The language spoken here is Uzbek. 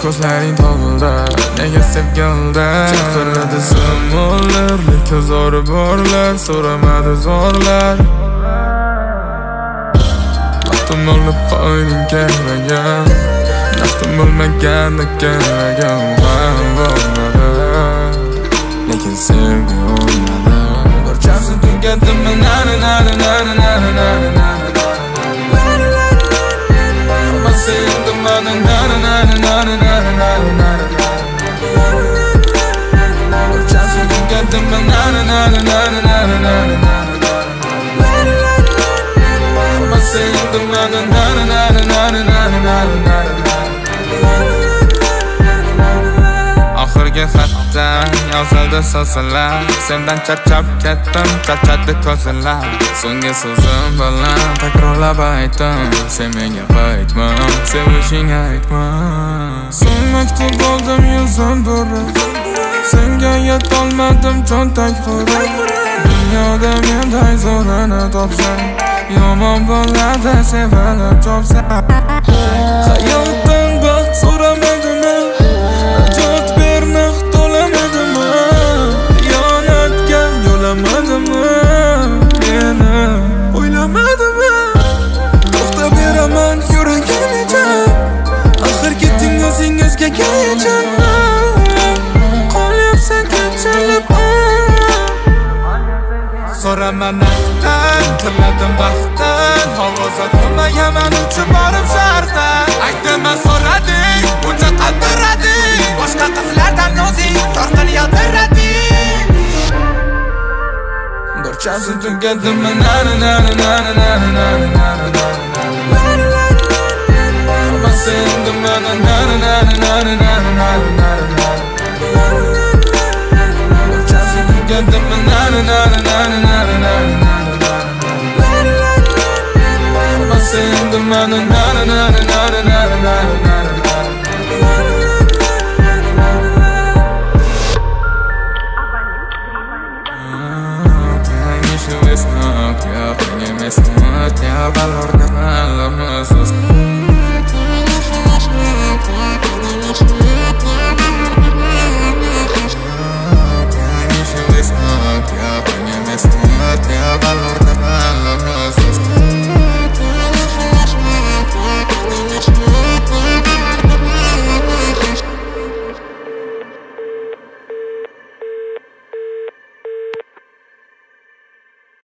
ko'zlaring tog'ildi, nega sevgildi chaqiradi simollar, lekin zo'ri borlar, so'ramadi zorlar. Vaqtim olib qo'yning kelmagan, naftim bo'lmaganda kelmagan bo'lmadi, lekin sevgi olmadi. Barchasi tugatdimi nari nari nari nari nari nari. Hammasi endi mana nari nari nari nari nari nari. Barchasi tugatdimi nari nari nari nari nari nari. Hammasi endi mana nari nari nari nari nari nari. Oxirgi xatdan yozildi so'zlar, sendan charchab ketdim, charchadi ko'zlar. So'nggi so'zim bilan takrorlab aytdim, sen menga qaytma, sevishing aytma. So'ng maktub oldim yuzim burib, senga yetolmadim cho'ntak qurib. Dunyoda menday zo'rini topsang, yomon bo'ladi sevilib chopsang. Hayotdan baxt so'ramadimmi, najot bermoq to'lamadimmi, xiyonatga yo'lamadimmi, meni o'ylamadimmi? To'xta beraman yuragigacha, axir ketding o'zingizga yechim. Qolyapsan kechalib, so'raman naqdan, tiladim baxtdan, hovuzga qilmayaman uchib borib sharqdan. Aytdimman so'rading, buncha qaltirading, boshqa qizlardan o'zing tortib yotirading. Barchasi tugatdimi nari nari nari nari nari nari. Hammasi endi mana nari nari